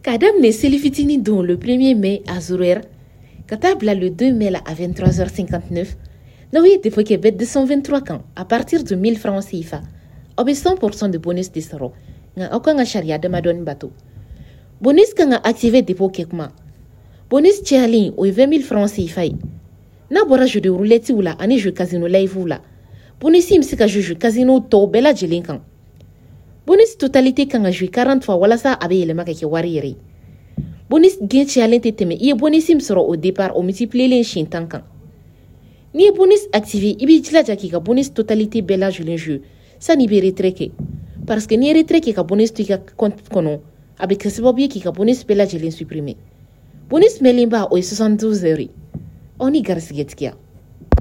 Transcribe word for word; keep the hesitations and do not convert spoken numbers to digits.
Kadam ne selifitini don le premier mai à Zourer, Katabla le deux mai à vingt-trois heures cinquante-neuf, Naoui défoqué bête de cent vingt-trois camps à partir de mille francs C F A, obé cent pour cent de bonus de soro, n'a aucun charia de madone bateau. Bonus quand a activé dépôt kekma. Bonus tchialin ou vingt mille francs C F A. Na bora jeu de roulette ou la, ane jeu casino live ou la. Bonus im sika jeu casino to bella jelinkan. Bonus totalité quand a joué quarante fois wala sa abe yele maka ki wariri. Bonus gain tchialin teteme iye bonus im soro au départ au multiplier les chien tankan. Ni bonus activé ibi jila jaki ka bonus totalité bella jelin jeu. Ça ni be retreke. Parce que ni retreke ka bonus tu ka compte kono. Avec ce bobier qui a bonus bella jelin supprimé. Bonus melimba au soixante-douze heures. On y garde ce